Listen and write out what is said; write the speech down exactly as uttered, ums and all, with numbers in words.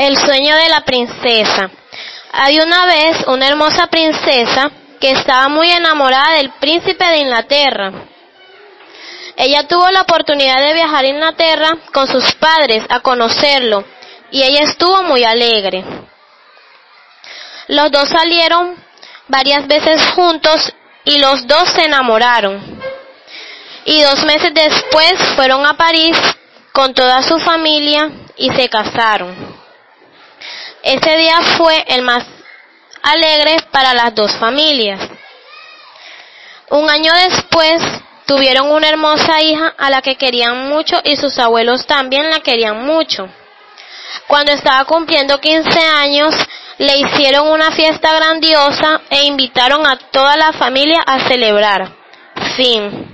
El sueño de la princesa. Había una vez una hermosa princesa que estaba muy enamorada del príncipe de Inglaterra. Ella tuvo la oportunidad de viajar a Inglaterra con sus padres a conocerlo y ella estuvo muy alegre. Los dos salieron varias veces juntos y los dos se enamoraron. Y dos meses después fueron a París con toda su familia y se casaron. Ese día fue el más alegre para las dos familias. Un año después tuvieron una hermosa hija a la que querían mucho y sus abuelos también la querían mucho. Cuando estaba cumpliendo quince años, le hicieron una fiesta grandiosa e invitaron a toda la familia a celebrar. Fin.